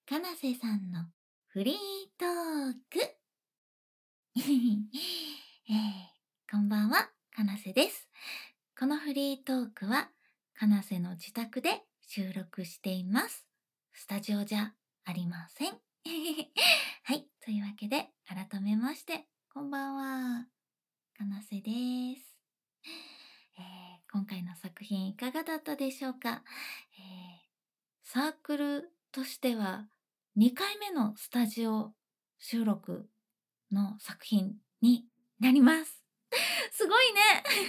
かなせさんのフリートーク。こんばんは、かなせです。このフリートークは、かなせの自宅で収録しています。スタジオじゃありません。はい、というわけで、改めまして、こんばんは、かなせです。今回の作品いかがだったでしょうか？サークルとしては2回目のスタジオ収録の作品になります。すごいね。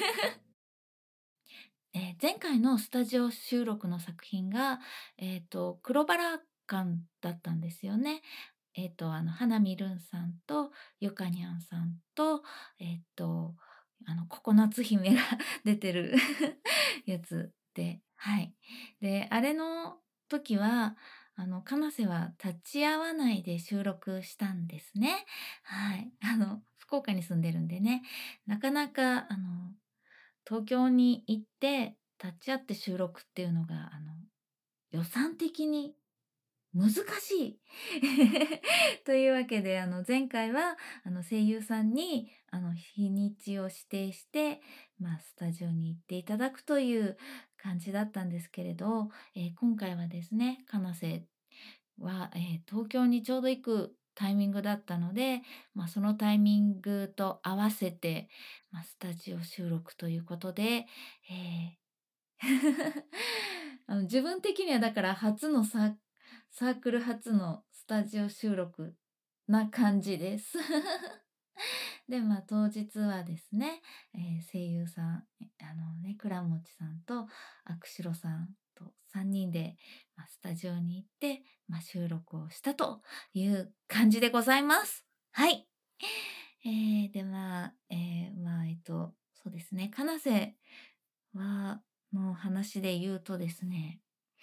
前回のスタジオ収録の作品が、黒バラ館だったんですよね。花見るんさんとゆかにゃんさんと、ココナッツ姫が出てるやつで、はい。で、あれの時は、かなせは立ち会わないで収録したんですね。はい。福岡に住んでるんでね、なかなか、東京に行って立ち会って収録っていうのが、予算的に難しい。というわけで、前回は、声優さんに、日にちを指定して、スタジオに行っていただくという感じだったんですけれど、今回はですね、かなせは、東京にちょうど行くタイミングだったので、そのタイミングと合わせて、スタジオ収録ということで、えー自分的にはだからサークル初のスタジオ収録な感じです。で、当日はですね、声優さん、倉持さんとアクシロさんと3人で、スタジオに行って、収録をしたという感じでございます。はい。で、そうですね、かなせの話で言うとですね、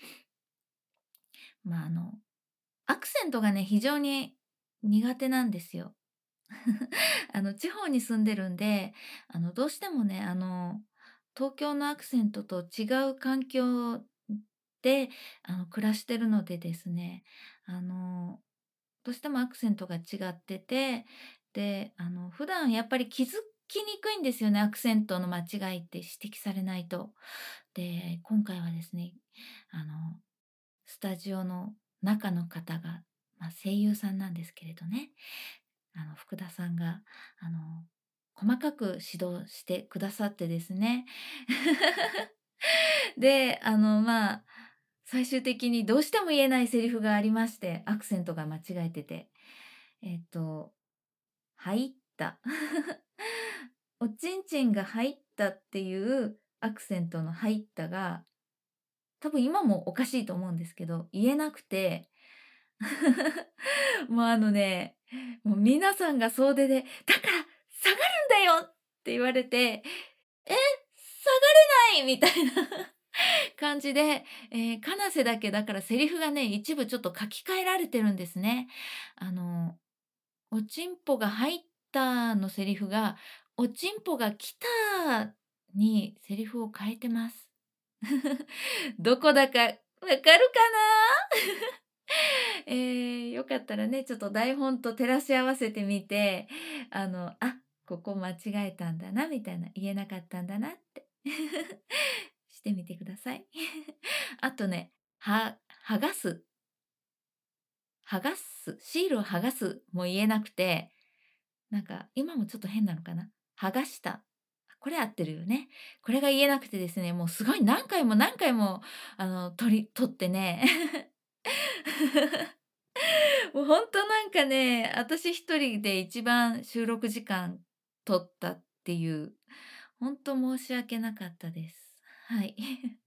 まあ、あの、アクセントがね、非常に苦手なんですよ。地方に住んでるんで、どうしてもね、東京のアクセントと違う環境で、暮らしてるのでですね、あの、どうしてもアクセントが違ってて、で、普段やっぱり気づきにくいんですよね、アクセントの間違いって指摘されないと。で、今回はですね、あの、スタジオの中の方が、声優さんなんですけれどね、福田さんが、あの、細かく指導してくださってですね。で、最終的にどうしても言えないセリフがありまして、アクセントが間違えてて。えっと、入った。おちんちんが入ったっていうアクセントの入ったが、多分今もおかしいと思うんですけど、言えなくて、もうもう皆さんが総出で、だから下がるんだよって言われて、え、下がれないみたいな感じで、かなせだけだからセリフがね、一部ちょっと書き換えられてるんですね。あの、おちんぽが入ったのセリフが、おちんぽが来たにセリフを変えてます。どこだかわかるかな？よかったらね、ちょっと台本と照らし合わせてみて、ここ間違えたんだなみたいな、言えなかったんだなってしてみてください。あとね、剥がす、シールを剥がすも言えなくて、なんか今もちょっと変なのかな。剥がした。これ合ってるよね。これが言えなくてですね、もうすごい何回も何回も、撮ってね。もうほんとなんかね、私一人で一番収録時間取ったっていう、ほんと申し訳なかったです。はい。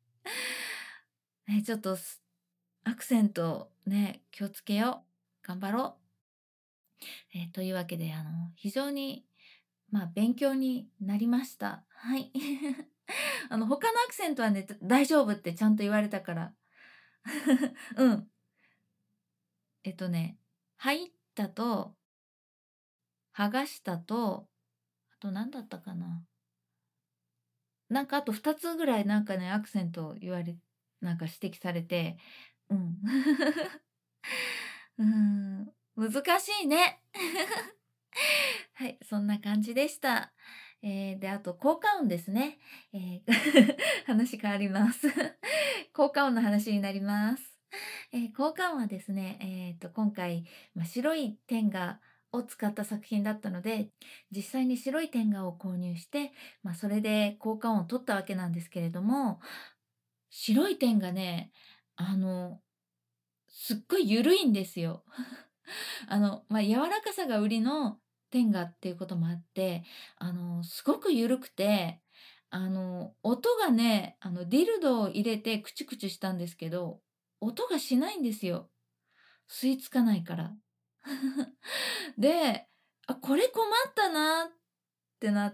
ちょっとアクセントね、気をつけよう。頑張ろう。というわけで、非常に、勉強になりました。はい。他のアクセントはね、大丈夫ってちゃんと言われたから。うん。入ったと、剥がしたと、あと何だったかな。なんかあと2つぐらいなんかね、アクセントなんか指摘されて、うん。 難しいね。はい、そんな感じでした。で、あと効果音ですね。話変わります。効果音の話になります。効果音はですね、今回、白いテンガを使った作品だったので、実際に白いテンガを購入して、それで効果音を取ったわけなんですけれども、白いテンガね、あの、すっごい緩いんですよ。柔らかさが売りのテンガっていうこともあって、すごく緩くて、音がね、ディルドを入れてクチュクチュしたんですけど、音がしないんですよ。吸い付かないから。で、これ困ったなってなって、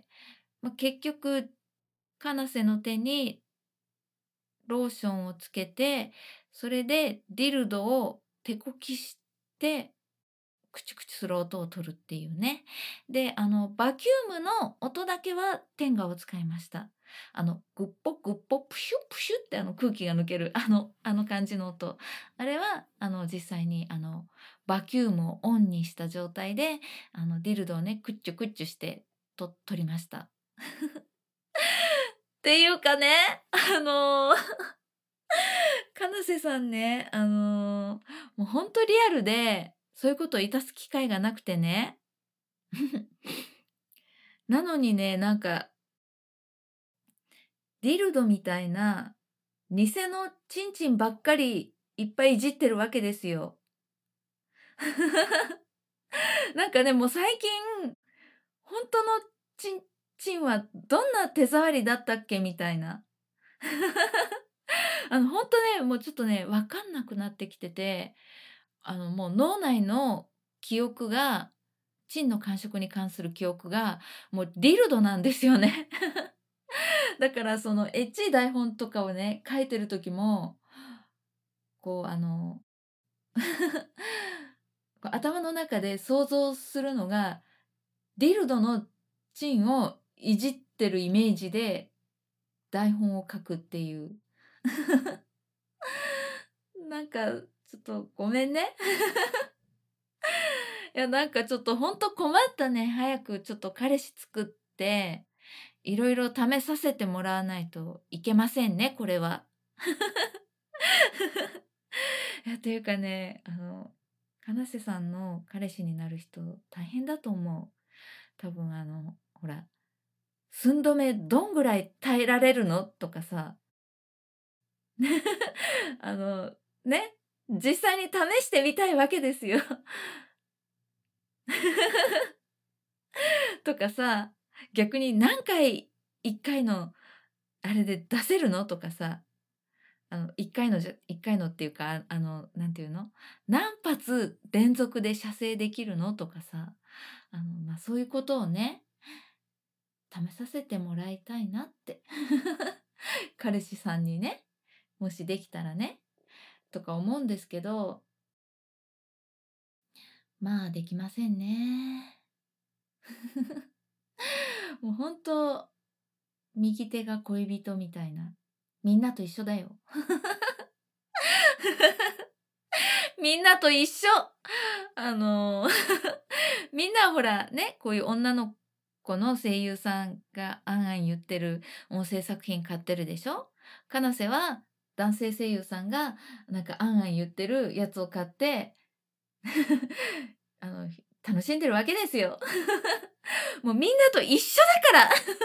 結局、カナセの手にローションをつけて、それでディルドを手こきしてクチュクチュする音を取るっていうね。で、バキュームの音だけはテンガを使いました。グッポグッポプシュプシュって空気が抜ける、あの感じの音。あれは、実際に、バキュームをオンにした状態で、ディルドをね、クッチュクッチュして取りました。っていうかね、かなせさんね、もうほんとリアルで、そういうことを致す機会がなくてね。なのにね、なんか、ディルドみたいな、偽のチンチンばっかりいっぱいいじってるわけですよ。なんかね、もう最近、ほんとのチンチンはどんな手触りだったっけみたいな。ほんとね、もうちょっとね、わかんなくなってきてて、もう脳内の記憶が、チンの感触に関する記憶が、もうディルドなんですよね。だからそのエッチい台本とかをね、書いてる時も、こうこう頭の中で想像するのが、ディルドのチンをいじってるイメージで台本を書くっていう。なんかちょっとごめんね。いやなんかちょっとほんと困ったね、早くちょっと彼氏作って、いろいろ試させてもらわないといけませんね、これは。いや、というかね、金瀬さんの彼氏になる人、大変だと思う。多分ほら、寸止めどんぐらい耐えられるのとかさ、あの、ね、実際に試してみたいわけですよ。とかさ、逆に何回1回のあれで出せるのとかさ、1回の1回のっていうか、なんていうの、何発連続で射精できるのとかさ、そういうことをね、試させてもらいたいなって。彼氏さんにね、もしできたらね、とか思うんですけど、できませんね。もう本当右手が恋人みたいな。みんなと一緒だよ。みんなと一緒。あの、みんなはほらね、こういう女の子の声優さんがあんあん言ってる音声作品買ってるでしょ。かなせは男性声優さんがなんかあんあん言ってるやつを買って楽しんでるわけですよ。もうみんなと一緒だから。も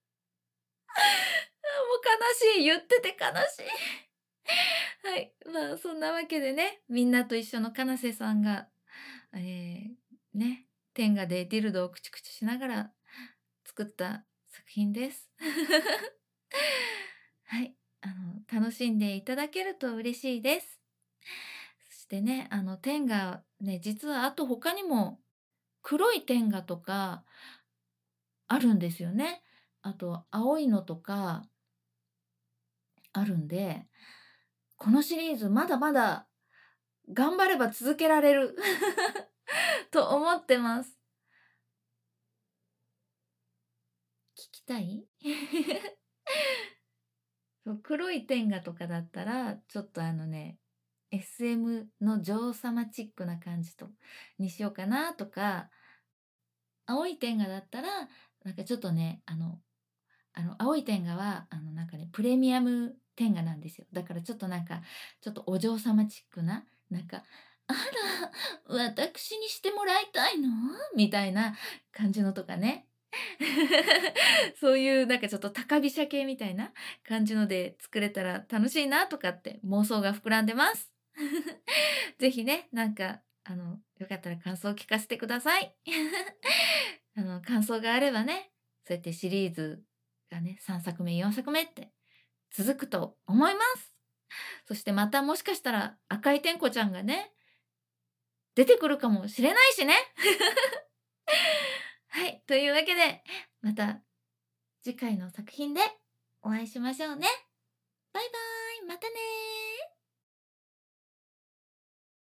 う悲しい。言ってて悲しい。はい。そんなわけでね、みんなと一緒のかなせさんが、ね、天下でディルドをクチュクチュしながら作った作品です。はい。楽しんでいただけると嬉しいです。そしてね、天下ね、実はあと他にも黒い天下とかあるんですよね。あと青いのとかあるんで、このシリーズまだまだ頑張れば続けられると思ってます。聞きたいそう、黒い天下とかだったら、ちょっと SM の女王様チックな感じとにしようかなとか、青い天下だったら、なんかちょっとね、青い天下は、なんかね、プレミアム天下なんですよ。だからちょっとなんか、ちょっとお嬢様チックな、なんか、あら、私にしてもらいたいのみたいな感じのとかね。そういうなんかちょっと高飛車系みたいな感じので作れたら楽しいなとかって妄想が膨らんでます。ぜひね、なんか、よかったら感想を聞かせてください。感想があればね、そうやってシリーズがね、3作目、4作目って続くと思います。そしてまたもしかしたら赤い天子ちゃんがね、出てくるかもしれないしね。はい、というわけで、また次回の作品でお会いしましょうね。バイバーイ、またねー。